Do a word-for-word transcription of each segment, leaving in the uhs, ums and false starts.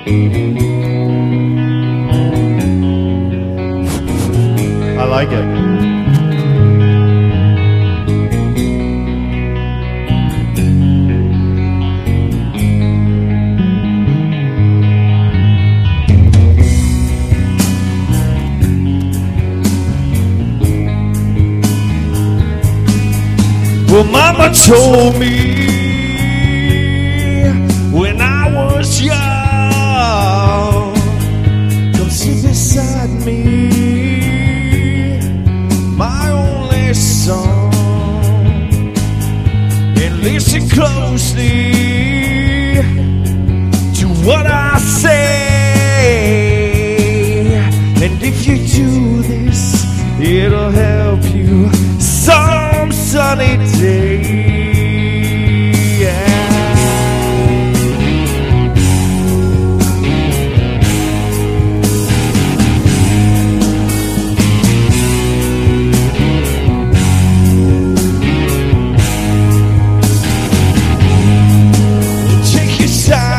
I like it. Well, Mama told me when I was young, come sit beside me, my only son, and listen closely to what I say. And if you do this, it'll help you some sunny day. Take your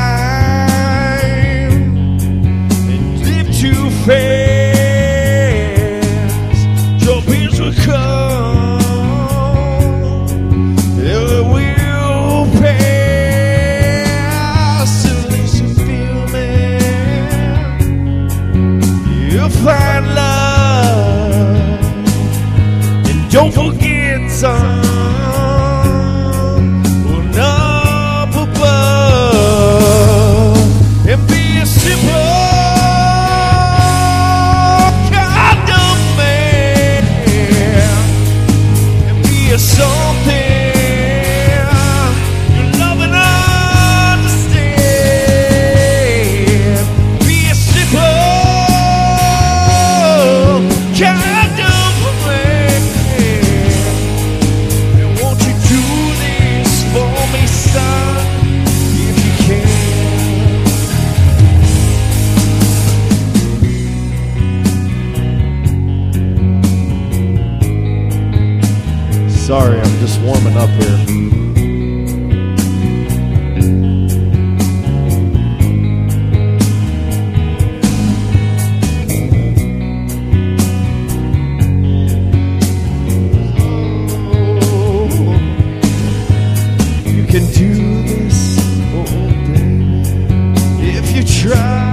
time and live too fast. Your bills will come, it will pass. Unless you feel me, you'll find love. And don't forget some up above, and be a simple kind of man, and be a something you love and understand. Be a simple kind of man. And won't you do this for me, son, if you can? Sorry, I'm just warming up here. You can do this, oh baby, if you try.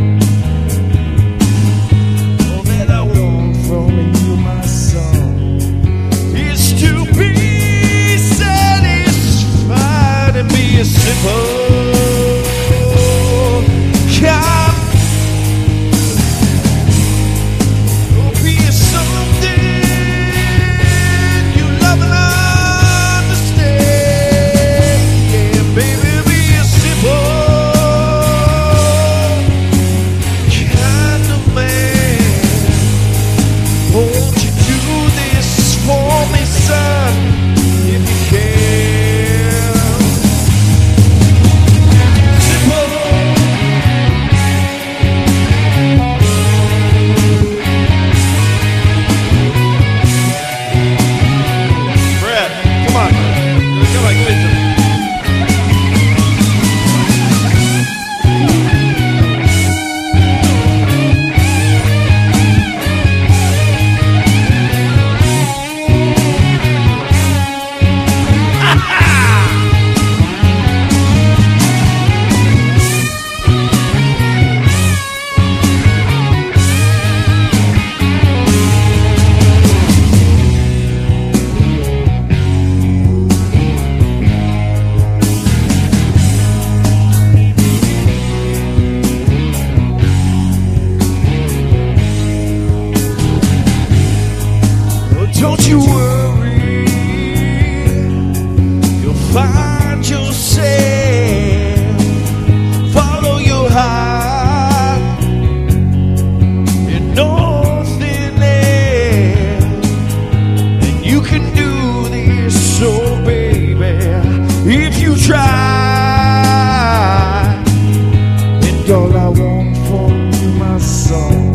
All that I want from you, my son, is to be satisfied and be a simple kind. Oh, be a something you love and understand. Yeah, baby, be a simple kind of man. Won't you do this for me, son, if you can? Simple. Brad, come on. Come on, give it to me. Oh, don't you worry, you'll find yourself. Follow your heart and nothing else. And you can do this, so baby, if you try. And all I want from you, my son,